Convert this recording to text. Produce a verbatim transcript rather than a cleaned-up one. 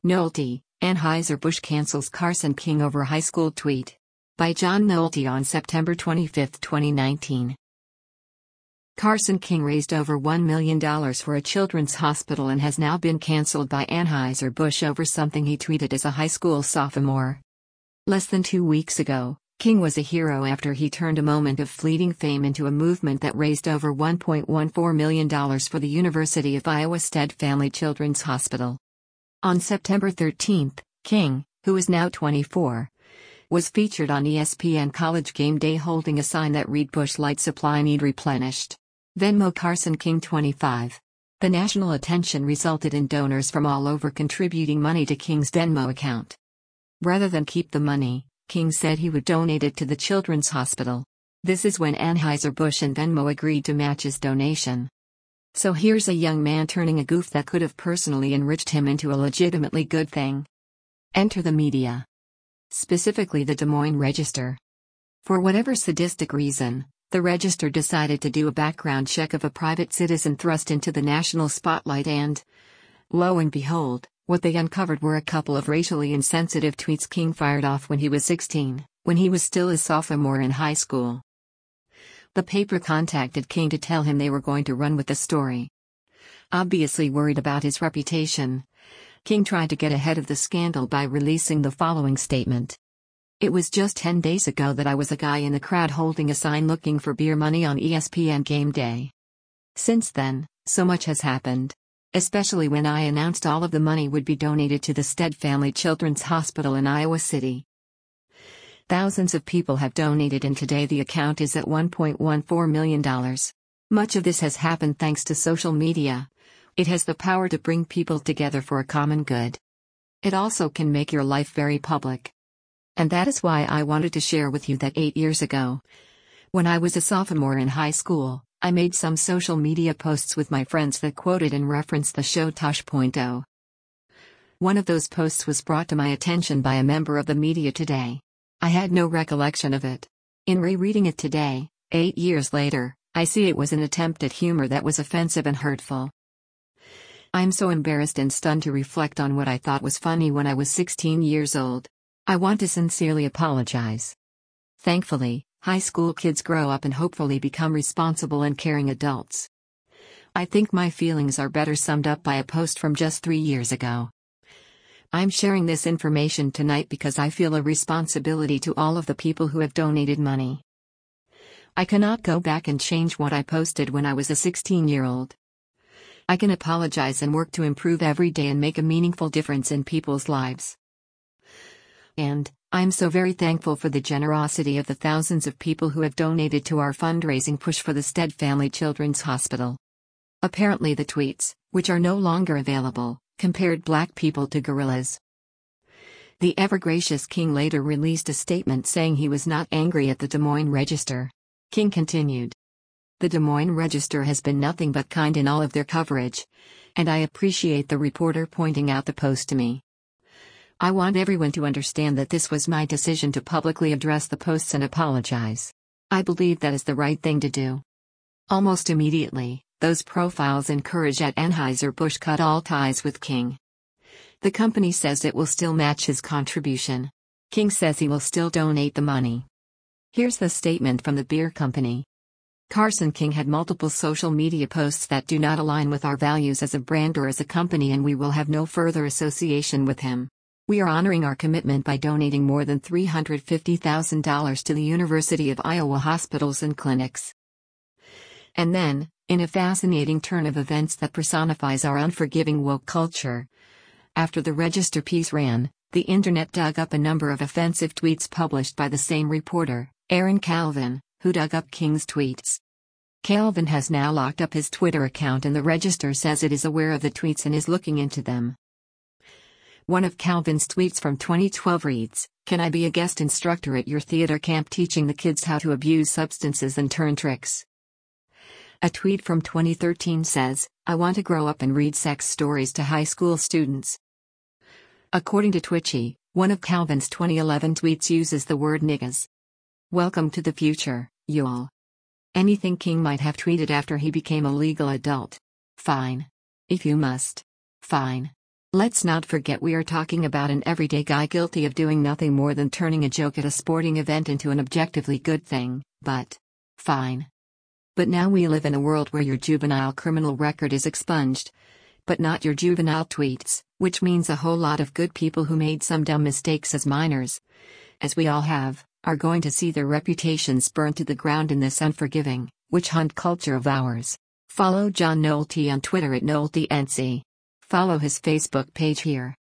Nolte, Anheuser-Busch cancels Carson King over high school tweet. By John Nolte on September twenty-fifth, twenty nineteen. Carson King raised over one million dollars for a children's hospital and has now been canceled by Anheuser-Busch over something he tweeted as a high school sophomore. Less than two weeks ago, King was a hero after he turned a moment of fleeting fame into a movement that raised over one point one four million dollars for the University of Iowa Stead Family Children's Hospital. On September thirteenth, King, who is now twenty-four, was featured on E S P N College Game Day holding a sign that read "Busch Light Supply Need Replenished." Venmo Carson King twenty-five. The national attention resulted in donors from all over contributing money to King's Venmo account. Rather than keep the money, King said he would donate it to the Children's Hospital. This is when Anheuser-Busch and Venmo agreed to match his donation. So here's a young man turning a goof that could have personally enriched him into a legitimately good thing. Enter the media. Specifically the Des Moines Register. For whatever sadistic reason, the Register decided to do a background check of a private citizen thrust into the national spotlight and, lo and behold, what they uncovered were a couple of racially insensitive tweets King fired off when he was sixteen, when he was still a sophomore in high school. The paper contacted King to tell him they were going to run with the story. Obviously worried about his reputation, King tried to get ahead of the scandal by releasing the following statement. It was just ten days ago that I was a guy in the crowd holding a sign looking for beer money on E S P N Game Day. Since then, so much has happened. Especially when I announced all of the money would be donated to the Stead Family Children's Hospital in Iowa City. Thousands of people have donated and today the account is at one point one four million dollars. Much of this has happened thanks to social media. It has the power to bring people together for a common good. It also can make your life very public. And that is why I wanted to share with you that eight years ago, when I was a sophomore in high school, I made some social media posts with my friends that quoted and referenced the show Tosh Point oh. One of those posts was brought to my attention by a member of the media today. I had no recollection of it. In rereading it today, eight years later, I see it was an attempt at humor that was offensive and hurtful. I am so embarrassed and stunned to reflect on what I thought was funny when I was sixteen years old. I want to sincerely apologize. Thankfully, high school kids grow up and hopefully become responsible and caring adults. I think my feelings are better summed up by a post from just three years ago. I'm sharing this information tonight because I feel a responsibility to all of the people who have donated money. I cannot go back and change what I posted when I was a sixteen-year-old. I can apologize and work to improve every day and make a meaningful difference in people's lives. And, I'm so very thankful for the generosity of the thousands of people who have donated to our fundraising push for the Stead Family Children's Hospital. Apparently the tweets, which are no longer available, compared black people to gorillas. The ever-gracious King later released a statement saying he was not angry at the Des Moines Register. King continued. The Des Moines Register has been nothing but kind in all of their coverage, and I appreciate the reporter pointing out the post to me. I want everyone to understand that this was my decision to publicly address the posts and apologize. I believe that is the right thing to do. Almost immediately, those profiles in Courage at Anheuser-Busch cut all ties with King. The company says it will still match his contribution. King says he will still donate the money. Here's the statement from the beer company. Carson King had multiple social media posts that do not align with our values as a brand or as a company, and we will have no further association with him. We are honoring our commitment by donating more than three hundred fifty thousand dollars to the University of Iowa hospitals and clinics. And then, in a fascinating turn of events that personifies our unforgiving woke culture, after the Register piece ran, the internet dug up a number of offensive tweets published by the same reporter, Aaron Calvin, who dug up King's tweets. Calvin has now locked up his Twitter account and the Register says it is aware of the tweets and is looking into them. One of Calvin's tweets from twenty twelve reads, "Can I be a guest instructor at your theater camp teaching the kids how to abuse substances and turn tricks?" A tweet from twenty thirteen says, "I want to grow up and read sex stories to high school students." According to Twitchy, one of Calvin's twenty eleven tweets uses the word niggas. Welcome to the future, y'all. Anything King might have tweeted after he became a legal adult. Fine. If you must. Fine. Let's not forget we are talking about an everyday guy guilty of doing nothing more than turning a joke at a sporting event into an objectively good thing, but fine. But now we live in a world where your juvenile criminal record is expunged. But not your juvenile tweets, which means a whole lot of good people who made some dumb mistakes as minors, as we all have, are going to see their reputations burned to the ground in this unforgiving, witch hunt culture of ours. Follow John Nolte on Twitter at NolteNC. Follow his Facebook page here.